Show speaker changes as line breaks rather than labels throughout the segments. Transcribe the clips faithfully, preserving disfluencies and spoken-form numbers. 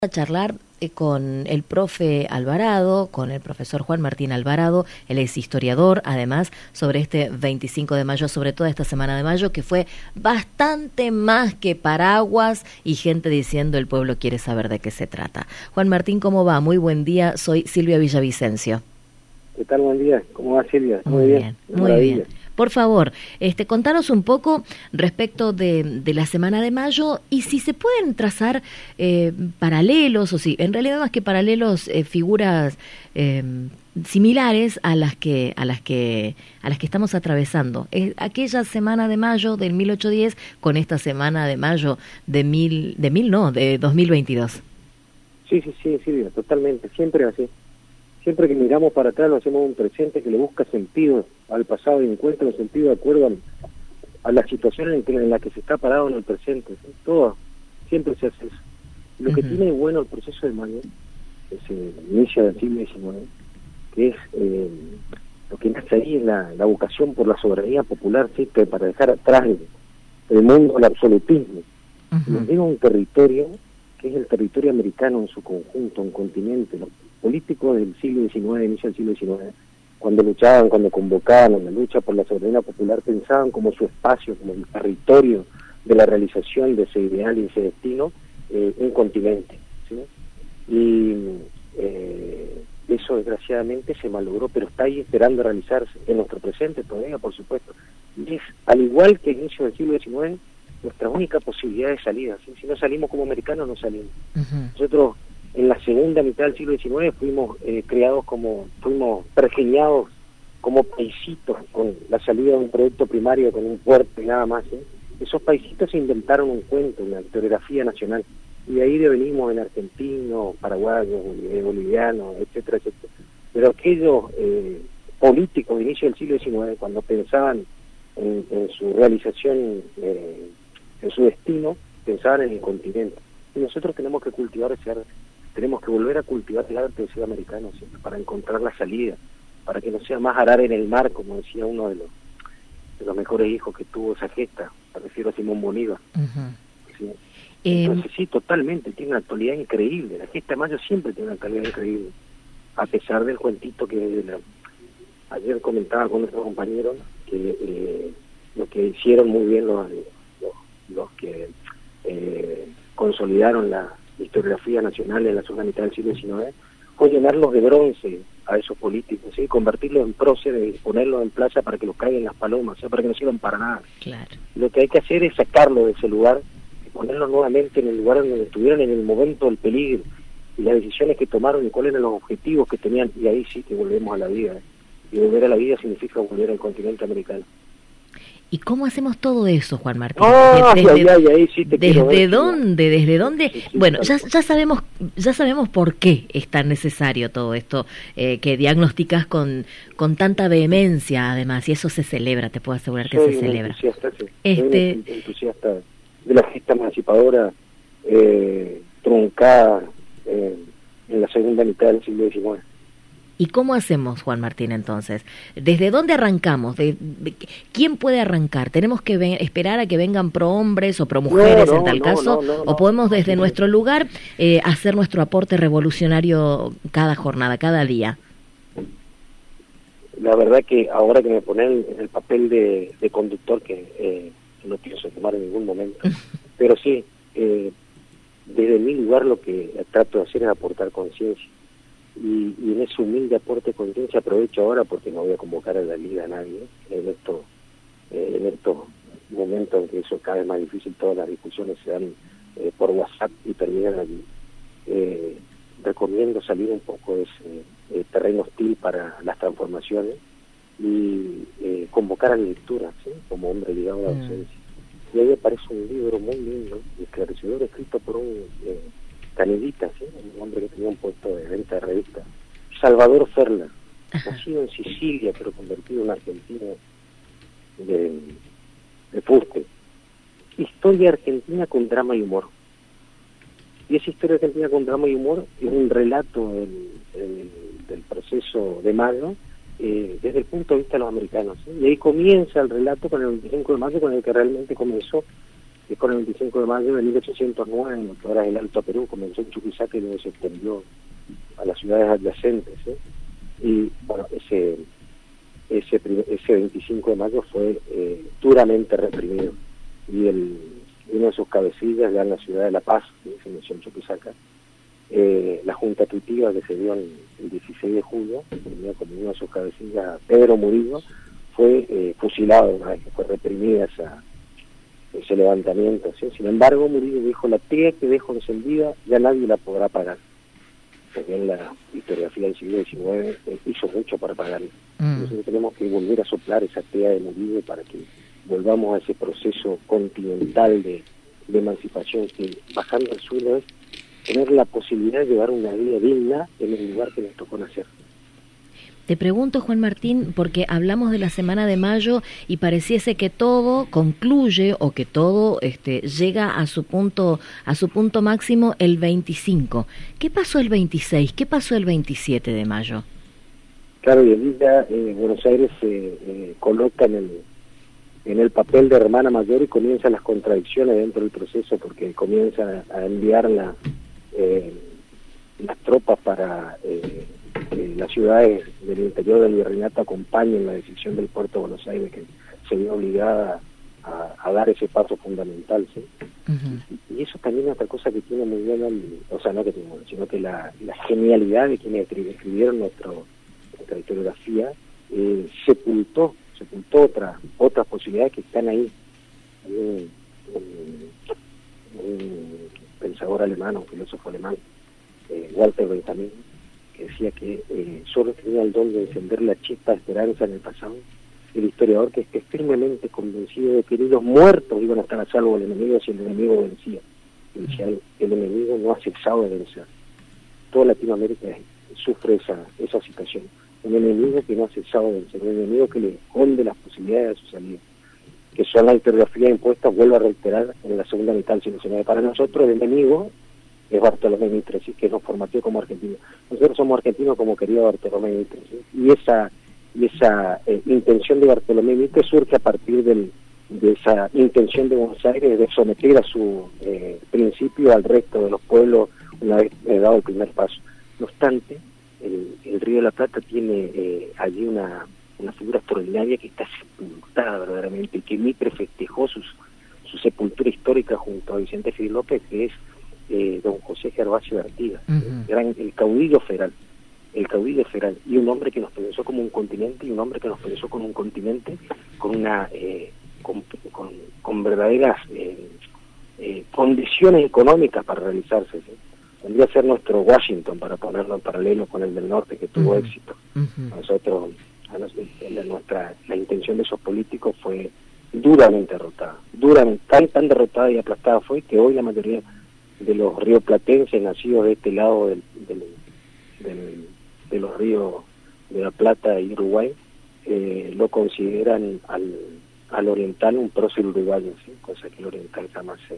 A charlar eh, con el profe Alvarado, con el profesor Juan Martín Alvarado, él es historiador, además, sobre este veinticinco de mayo, sobre toda esta semana de mayo, que fue bastante más que paraguas y gente diciendo el pueblo quiere saber de qué se trata. Juan Martín, ¿cómo va? Muy buen día, soy Silvia Villavicencio.
¿Qué tal? Buen día. ¿Cómo va, Silvia?
Muy, muy bien, bien muy bien. Por favor, este, contanos un poco respecto de, de la semana de mayo y si se pueden trazar eh, paralelos, o si en realidad más que paralelos, eh, figuras eh, similares a las que a las que a las que estamos atravesando. Eh, aquella semana de mayo del mil ochocientos diez con esta semana de mayo de mil de mil no de dos mil veintidós.
Sí, sí, sí, Silvia, totalmente. Siempre así. Siempre que miramos para atrás lo hacemos un presente que le busca sentido al pasado y encuentra un sentido de acuerdo a, a la situación en, que, en la que se está parado en el presente. ¿Sí? Todo, siempre se hace eso. Lo uh-huh. que tiene bueno el proceso de mayo, que se inicia del siglo diecinueve, que es eh, lo que nace ahí es la, la vocación por la soberanía popular, ¿sí? Que para dejar atrás el, el mundo, el absolutismo. Uh-huh. Nos llega un territorio que es el territorio americano en su conjunto, un continente. Los políticos del siglo diecinueve, inicio del siglo diecinueve, cuando luchaban, cuando convocaban en la lucha por la soberanía popular, pensaban como su espacio, como el territorio de la realización de ese ideal y ese destino, eh, un continente, ¿sí? Y eh, eso desgraciadamente se malogró, pero está ahí esperando realizarse en nuestro presente todavía, por supuesto. Y es, al igual que el inicio del siglo diecinueve, nuestra única posibilidad de salida, ¿sí? Si no salimos como americanos, no salimos. Uh-huh. Nosotros, en la segunda mitad del siglo diecinueve, fuimos eh, creados como, fuimos pergeñados como paisitos con la salida de un producto primario, con un puerto y nada más, ¿sí? Esos paisitos se inventaron un cuento, una historiografía nacional, y de ahí devenimos en argentinos, paraguayos, bolivianos, etcétera, etcétera. Pero aquellos eh, políticos de inicio del siglo diecinueve, cuando pensaban en, en su realización, eh, en su destino, pensaban en el continente. Y nosotros tenemos que cultivar ese arte, tenemos que volver a cultivar el arte del sudamericano, ¿sí? Para encontrar la salida, para que no sea más arar en el mar, como decía uno de los, de los mejores hijos que tuvo esa gesta, me refiero a Simón Bolívar. Uh-huh. ¿Sí? Entonces eh... sí, totalmente, tiene una actualidad increíble, la gesta de mayo siempre tiene una actualidad increíble, a pesar del cuentito que la, ayer comentaba con nuestro compañero, que eh, lo que hicieron muy bien los, los, los que eh, consolidaron la historiografía nacional en la segunda mitad del siglo diecinueve, fue llenarlos de bronce a esos políticos, ¿sí? Convertirlos en próceres y ponerlos en plaza para que los caigan las palomas, o sea, para que no sirvan para nada.
Claro.
Lo que hay que hacer es sacarlos de ese lugar y ponerlos nuevamente en el lugar donde estuvieron en el momento del peligro, y las decisiones que tomaron y cuáles eran los objetivos que tenían, y ahí sí que volvemos a la vida, ¿eh? Y volver a la vida significa volver al continente americano.
¿Y cómo hacemos todo eso, Juan Martín?
Oh, desde, ay, ay, ay, sí te
¿Desde
ver,
dónde?
Sí,
¿Desde dónde?
Sí, sí,
bueno,
claro.
ya, ya sabemos ya sabemos por qué es tan necesario todo esto, eh, que diagnosticas con, con tanta vehemencia, además, y eso se celebra, te puedo asegurar que
Soy
se
un
celebra.
Entusiasta, sí.
Este...
Soy un entusiasta de la gesta emancipadora eh, truncada eh, en la segunda mitad del siglo diecinueve.
¿Y cómo hacemos, Juan Martín, entonces? ¿Desde dónde arrancamos? ¿De, de, ¿Quién puede arrancar? ¿Tenemos que ve, esperar a que vengan prohombres o promujeres no, no, en tal
no,
caso?
No, no,
¿O podemos
no,
desde
no,
nuestro lugar eh, hacer nuestro aporte revolucionario cada jornada, cada día?
La verdad que ahora que me ponen en el papel de, de conductor, que eh, no pienso tomar en ningún momento, pero sí, eh, desde mi lugar lo que trato de hacer es aportar conciencia. Y, y en ese humilde aporte de conciencia aprovecho ahora, porque no voy a convocar a la liga a nadie en estos eh, en estos momentos en que eso es cada vez más difícil, todas las discusiones se dan eh, por WhatsApp y terminan allí. Eh, recomiendo salir un poco de ese eh, terreno hostil para las transformaciones y eh, convocar a la lectura, ¿sí? Como hombre ligado a la docencia. Mm. Y ahí aparece un libro muy lindo y esclarecedor, escrito por un eh, Canelita, ¿sí? Un hombre que tenía un puesto de venta de revistas, Salvador Ferla, nacido en Sicilia pero convertido en argentino de, de fuste. Historia argentina con drama y humor. Y esa historia argentina con drama y humor es un relato del, del, del proceso de mayo eh, desde el punto de vista de los americanos, ¿sí? Y ahí comienza el relato con el veinticinco de mayo, con el que realmente comenzó que con el veinticinco de mayo de mil ochocientos nueve, en lo que ahora es el Alto Perú, comenzó en Chuquisaca y luego se extendió a las ciudades adyacentes, ¿eh? Y bueno, ese ese ese veinticinco de mayo fue eh, duramente reprimido, y el uno de sus cabecillas, ya en la ciudad de La Paz, que se mencionó en Chuquisaca, eh, la Junta Tuitiva que se dio el, el dieciséis de julio, tenía como uno de sus cabecillas, Pedro Murillo, fue eh, fusilado una vez que fue reprimida esa, ese levantamiento, ¿sí? Sin embargo, Murillo dijo: la tría que dejo encendida ya nadie la podrá apagar. Porque en la historiografía del siglo diecinueve eh, hizo mucho para apagarla. Mm. Entonces tenemos que volver a soplar esa tría de Murillo para que volvamos a ese proceso continental de, de emancipación, que bajando al suelo es tener la posibilidad de llevar una vida digna en el lugar que nos tocó nacer.
Te pregunto, Juan Martín, porque hablamos de la Semana de Mayo y pareciese que todo concluye o que todo este, llega a su punto a su punto máximo el veinticinco. ¿Qué pasó el veintiséis? ¿Qué pasó el veintisiete de mayo?
Claro, y allí ya eh, Buenos Aires se eh, eh, coloca en el, en el papel de hermana mayor y comienzan las contradicciones dentro del proceso, porque comienza a enviar la, eh, las tropas para... Eh, Eh, las ciudades del interior del virreinato acompañen la decisión del puerto de Buenos Aires, que se vio obligada a, a dar ese paso fundamental, ¿sí? Uh-huh. y, y eso también es otra cosa que tiene muy bien, el, o sea, no que tiene, sino que la, la genialidad de quienes escribieron nuestro, nuestra historiografía eh, sepultó, sepultó otra, otras posibilidades que están ahí. Hay un, un, un pensador alemán, un filósofo alemán, eh, Walter Benjamin, que decía que eh, solo tenía el don de encender la chispa de esperanza en el pasado, el historiador que esté firmemente convencido de que ni los muertos iban a estar a salvo del enemigo si el enemigo vencía. Y decía, el, el enemigo no ha cesado de vencer. Toda Latinoamérica sufre esa, esa situación. Un enemigo que no ha cesado de vencer, un enemigo que le esconde las posibilidades de su salida, que son la historiografía impuesta, vuelvo a reiterar, en la segunda mitad del siglo diecinueve. Para nosotros el enemigo es Bartolomé Mitre, ¿sí? Que nos formateó como argentinos. Nosotros somos argentinos como quería Bartolomé Mitre, ¿sí? Y esa y esa eh, intención de Bartolomé Mitre surge a partir del, de esa intención de Buenos Aires de someter a su eh, principio al resto de los pueblos una vez eh, dado el primer paso. No obstante, el, el Río de la Plata tiene eh, allí una, una figura extraordinaria que está sepultada verdaderamente, y que Mitre festejó sus, su sepultura histórica junto a Vicente Fidel López, que es Eh, don José Gervasio de Artigas, uh-huh. Gran, el caudillo federal, el caudillo federal, y un hombre que nos pensó como un continente, y un hombre que nos pensó con un continente con una eh, con, con, con verdaderas eh, eh, condiciones económicas para realizarse, ¿sí? Tendría que ser nuestro Washington, para ponerlo en paralelo con el del norte, que tuvo uh-huh. éxito. Uh-huh. Nosotros, a nosotros la, nuestra, la intención de esos políticos fue duramente derrotada, duramente, tan, tan derrotada y aplastada fue que hoy la mayoría de los rioplatenses nacidos de este lado del, del, del, de los ríos de la Plata y Uruguay eh, lo consideran al, al oriental un prócer uruguayo, ¿sí? Cosa que el oriental jamás se,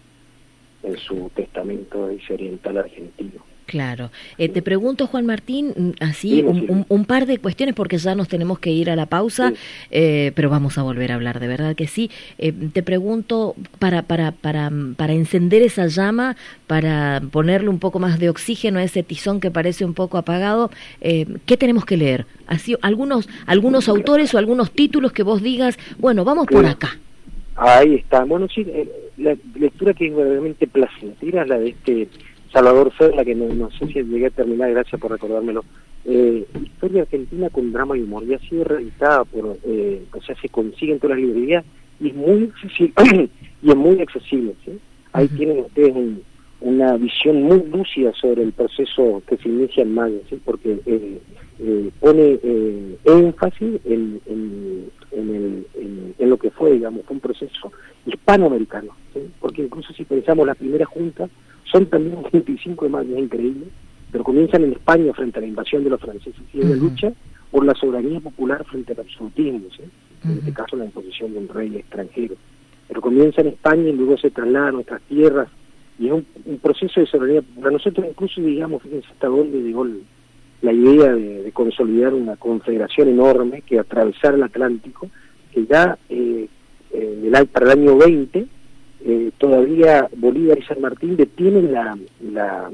en su testamento dice oriental argentino.
Claro. Eh, te pregunto, Juan Martín, así un, un, un par de cuestiones, porque ya nos tenemos que ir a la pausa, sí. eh, pero vamos a volver a hablar, de verdad que sí. Eh, te pregunto, para, para, para, para encender esa llama, para ponerle un poco más de oxígeno a ese tizón que parece un poco apagado, eh, ¿qué tenemos que leer? Así, algunos, algunos autores o algunos títulos que vos digas, bueno, vamos por acá.
Ahí está. Bueno, sí, la lectura que es verdaderamente placentera es la de este Salvador Ferla, que no, no sé si llegué a terminar, gracias por recordármelo. Eh, Historia Argentina con drama y humor, y ha sido reeditada por, eh, o sea, se consigue en todas las librerías, y es muy accesible, y es muy accesible, ¿sí? Ahí uh-huh. tienen ustedes un, una visión muy lúcida sobre el proceso que se inicia en mayo, ¿sí? Porque eh, eh, pone eh, énfasis en, en, en, el, en, en lo que fue, digamos, fue un proceso hispanoamericano, ¿sí? Porque incluso si pensamos las primeras juntas, son también un veinticinco de mayo, es increíble, pero comienzan en España frente a la invasión de los franceses, y en la lucha por la soberanía popular frente al absolutismo, ¿sí? En uh-huh. este caso la imposición de un rey extranjero. Pero comienza en España y luego se traslada a nuestras tierras, y es un, un proceso de soberanía popular. Nosotros incluso, digamos, fíjense hasta dónde llegó el, la idea de, de consolidar una confederación enorme que atravesara el Atlántico, que ya eh, eh, el, para el año veinte eh, todavía Bolívar y San Martín detienen la, la,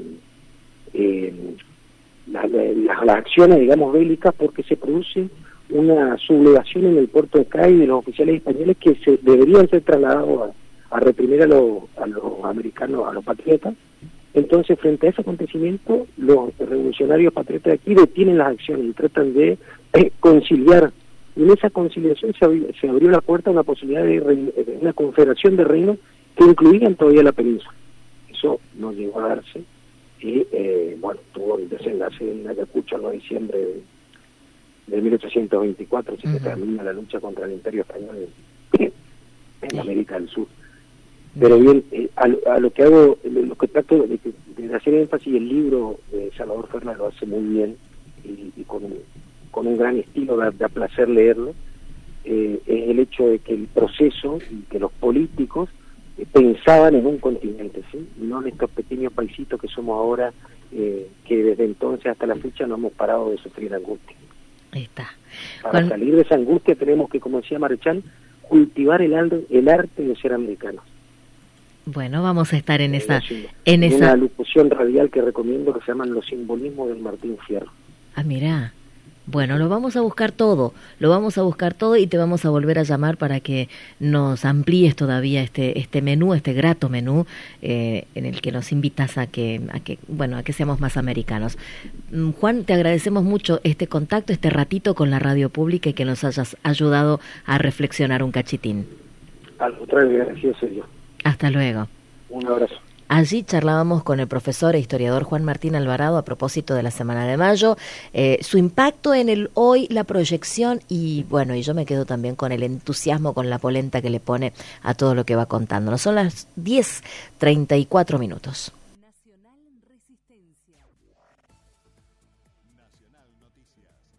eh, la, la, la, las acciones, digamos, bélicas, porque se produce una sublevación en el puerto de Cádiz de los oficiales españoles que se deberían ser trasladados a, a reprimir a los, a los americanos, a los patriotas. Entonces, frente a ese acontecimiento, los revolucionarios patriotas de aquí detienen las acciones y tratan de eh, conciliar. Y en esa conciliación se abrió, se abrió la puerta a una posibilidad de, reino, de una confederación de reinos que incluían todavía la península. Eso no llegó a darse y, eh, bueno, tuvo el desenlace en Ayacucho el nueve de diciembre de, de mil ochocientos veinticuatro, se uh-huh. termina la lucha contra el Imperio Español en, en América del Sur. Pero bien, eh, a, a lo que hago, lo que trato de, de hacer énfasis, el libro de Salvador Fernández lo hace muy bien y, y con, un, con un gran estilo, da, da placer leerlo, eh, es el hecho de que el proceso y que los políticos eh, pensaban en un continente, ¿sí? Y no en estos pequeños paisitos que somos ahora, eh, que desde entonces hasta la fecha no hemos parado de sufrir angustia.
Ahí está.
Para
Juan...
salir de esa angustia tenemos que, como decía Marechal, cultivar el, el arte de ser americanos.
Bueno, vamos a estar en
eh,
esa...
en
en
una
esa
locución radial que recomiendo, que se llaman Los simbolismos del Martín Fierro.
Ah, mirá. Bueno, lo vamos a buscar todo, lo vamos a buscar todo y te vamos a volver a llamar para que nos amplíes todavía este este menú, este grato menú eh, en el que nos invitas a que a que bueno a que seamos más americanos. Juan, te agradecemos mucho este contacto, este ratito con la radio pública y que nos hayas ayudado a reflexionar un cachitín.
Al contrario, gracias a Dios.
Hasta luego.
Un abrazo.
Allí charlábamos con el profesor e historiador Juan Martín Alvarado a propósito de la Semana de Mayo, eh, su impacto en el hoy, la proyección y bueno, y yo me quedo también con el entusiasmo, con la polenta que le pone a todo lo que va contándonos. Son las diez treinta y cuatro minutos.
Nacional Resistencia. Nacional Noticias.